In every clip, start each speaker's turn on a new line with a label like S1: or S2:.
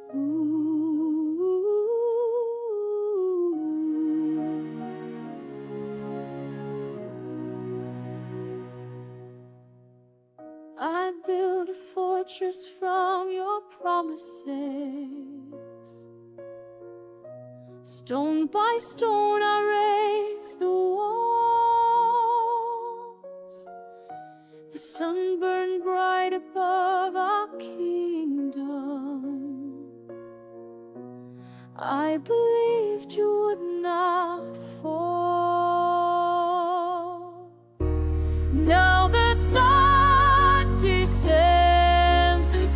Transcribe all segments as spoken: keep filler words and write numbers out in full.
S1: I build a fortress from your promises. Stone by stone I raise the walls. The sun burned bright above our kingdom. I believed you would not fall. Now the sun descends in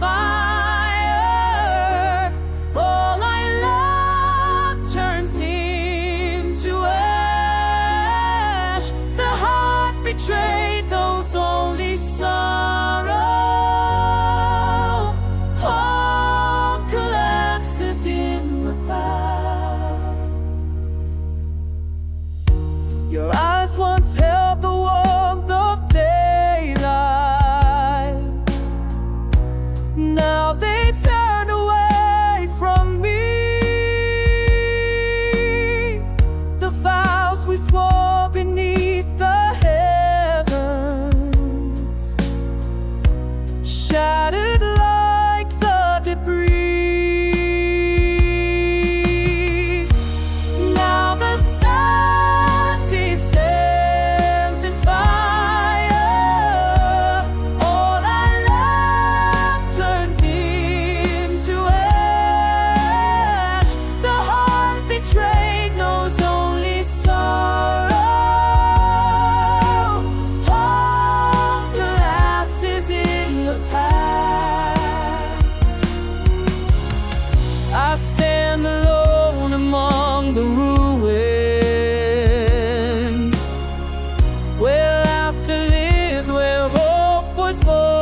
S1: fire. All I love turns into ash. The heart betrayed knows only sorrow. Hope collapses in the past. Your eyes once held the warmth of daylight. Now they turn away from me. The vows we swore beneath the heavens shattered like the debris. Now the sun descends in fire. All I love turns into ash. The heart betrayed knows only sorrow. Hope collapses in the past. I stand alone among the ruins, where laughter lived, where hope was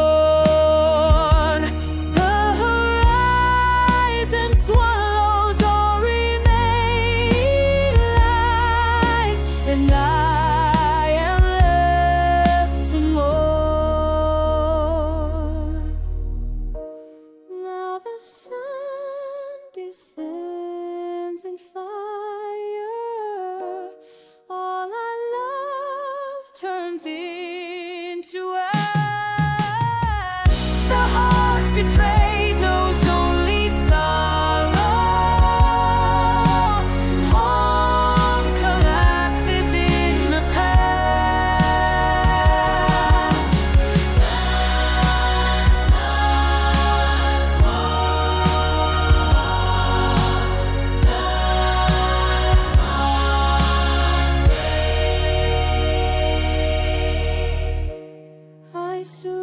S1: born. The horizon swallows all remaining light, and I am left to mourn. Now the sun descends in fire. All I love turns into ash. The heart betrayed knows only sorrow. Home collapses in the past. I surrender.